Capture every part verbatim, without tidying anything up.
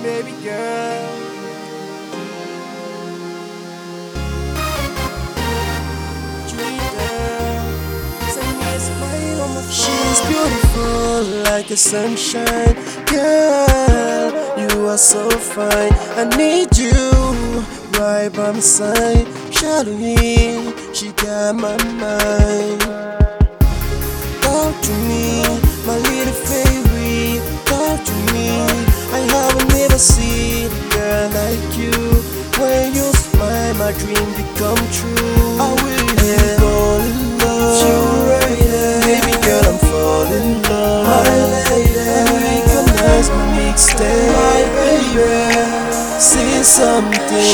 baby girl. She's beautiful like a sunshine. Girl, you are so fine. I need you right by my side. Shawty, she got my mind. Talk to me, my little favorite. Talk to me, I have never seen a girl like you. When you smile, my dream become true. I will yeah. fall in love. You right there. Baby girl, I'm falling in love. My lady, recognize my mixtape. My baby, say something.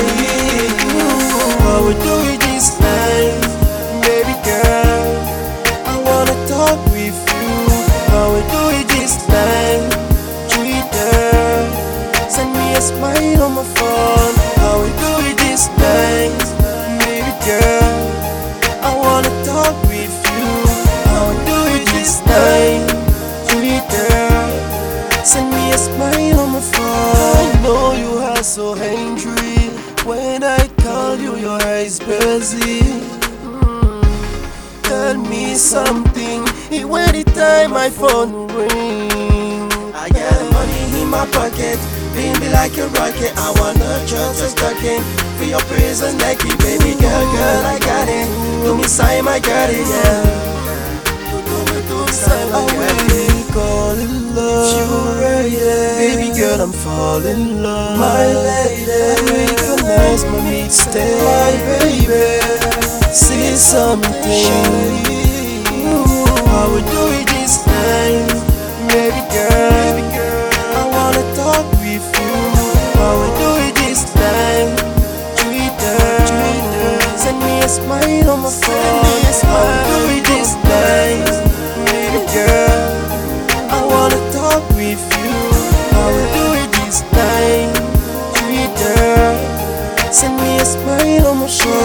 How we do it this time, baby girl? I wanna talk with you. How we do it this time, Twitter. Send me a smile on my phone. How we do it this time, baby girl? I wanna talk with you. How we do it this time, Twitter. Send me a smile on my phone. I know you are so angry. When I call you, your eyes busy. Mm. Tell me something. Anytime my phone ring, I got money in my pocket, beam me like a rocket. I wanna just a stocking for your prison Nike, baby girl, girl, I got it. Do me sign, I got it, yeah. Do me do sign, I really call in love. You ready? Baby girl, I'm falling in love. My lady, I recognize my mixtape. My baby, say something. How we do it this time, baby girl? I wanna talk with you. How we do it this time, Twitter. Send me a smile on my phone. How we do it this time, baby girl? I wanna talk with you. How we do it this time, Twitter. Send me a smile on my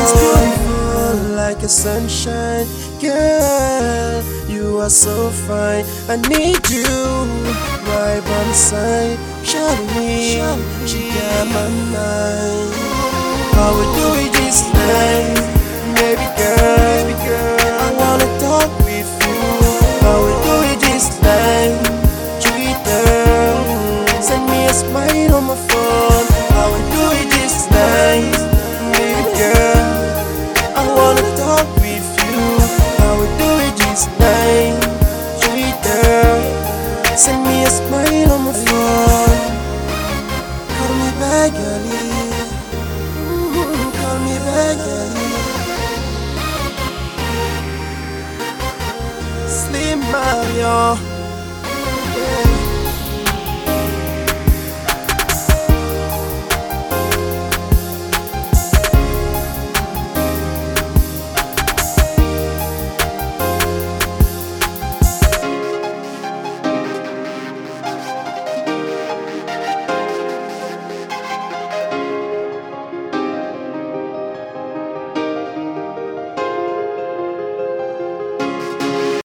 phone. Like a sunshine, girl, you are so fine. I need you right by my side. Shawty, she got my mind. How we do it this time, baby girl? I wanna talk with you. How we do it this time, Twitter. Send me a smile on my phone. How we do it this time, baby girl? I wanna talk with you. How we do it this time, Twitter. Send me a smile on my phone. Call me back, girlie. Mm-hmm. Call me back, girlie. Slim Mario.